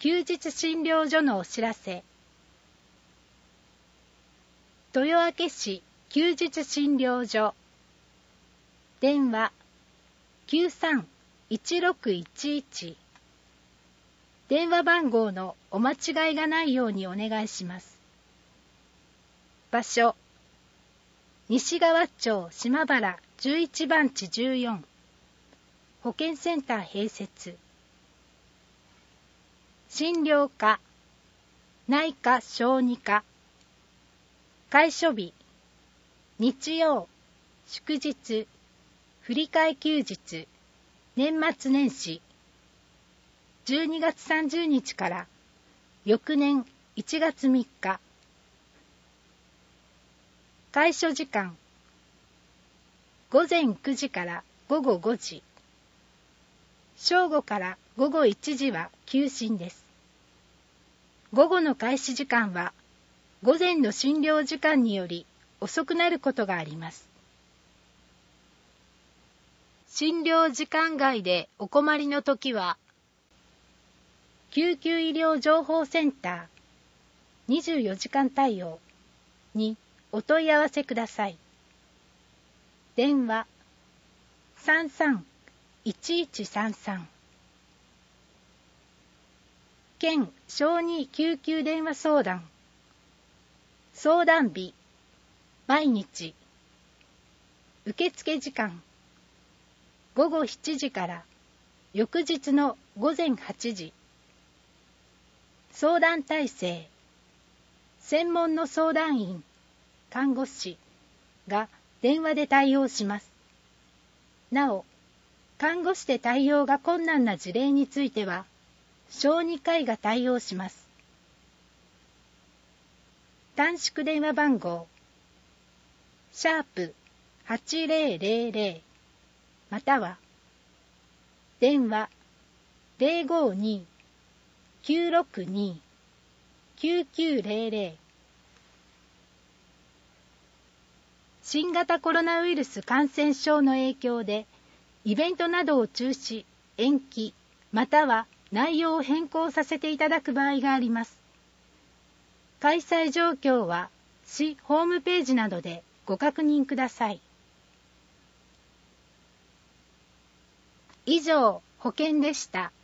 休日診療所のお知らせ。豊明市休日診療所。電話 93-1611。電話番号のお間違いがないようにお願いします。場所、西川町島原11番地14。保健センター併設。診療科、内科小児科。開所日、日曜、祝日、振り替え休日、年末年始。12月30日から翌年1月3日。開所時間、午前9時から午後5時。正午から午後1時は休診です。午後の開始時間は午前の診療時間により遅くなることがあります。診療時間外でお困りのときは、救急医療情報センター24時間対応にお問い合わせください。電話33-1133。県小児救急電話相談。相談日、毎日。受付時間、午後7時から翌日の午前8時。相談体制、専門の相談員、看護師が電話で対応します。なお、看護師で対応が困難な事例については、小児科医が対応します。短縮電話番号、#8000 または、電話052-962-9900。新型コロナウイルス感染症の影響で、イベントなどを中止、延期、または内容を変更させていただく場合があります。開催状況は市ホームページなどでご確認ください。以上、保健でした。